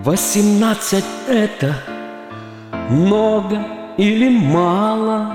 18 — это много или мало?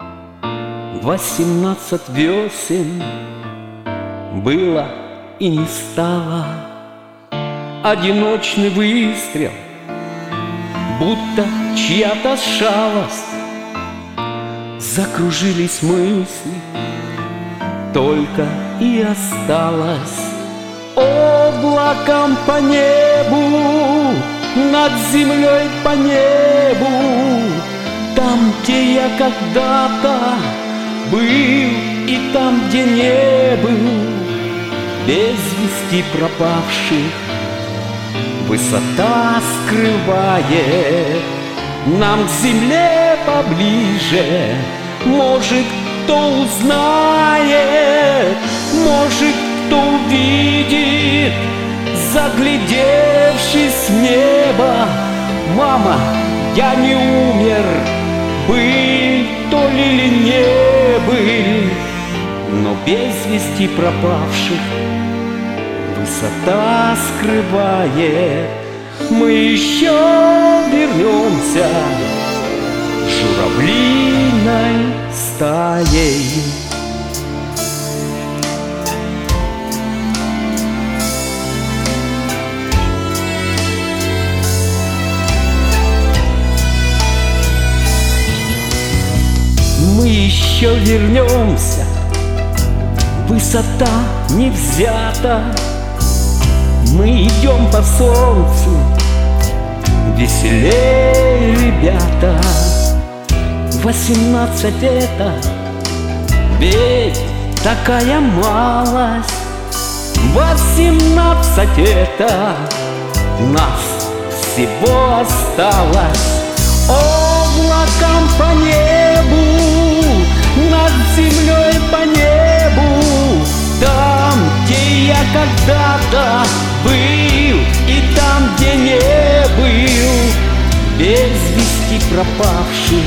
18 весен было и не стало. Одиночный выстрел, будто чья-то шалость. Закружились мысли, только и осталось облаком по небу, над землей по небу. Там, где я когда-то был, и там, где не был, без вести пропавших. Высота скрывает нам к земле поближе. Может, кто узнает, может, кто увидит, заглядевшись в небо. Мама, я не умер, был то ли или не был, но без вести пропавших высота скрывает. Мы еще вернемся журавлиной стаей. Мы еще вернемся, высота не взята. Мы идем по солнцу, веселее, ребята. 18 — это ведь такая малость. 18 — это нас всего осталось. Облаком по небу, над землей по небу. Там, где я когда-то был, и там, где не был, без вести пропавших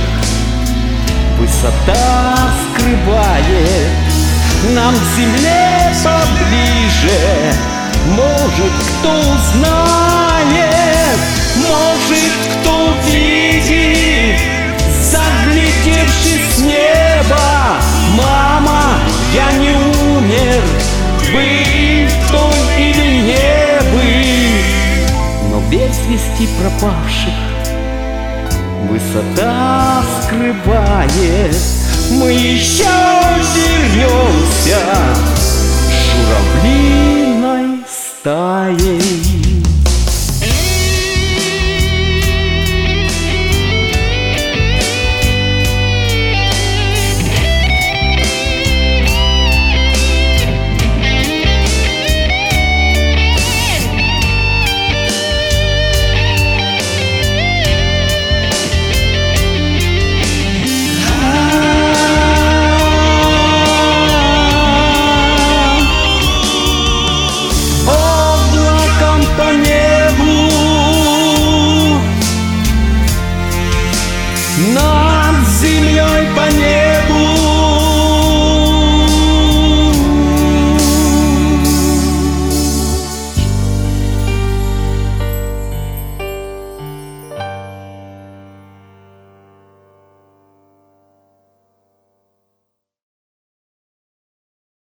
высота скрывает нам к земле поближе. Может, кто узнает, может, кто увидит, заглядевшись с неба. Мама, я не умер, был кто или не был, но без вести пропавших высота скрывает. Мы еще вернемся журавлиной стаей.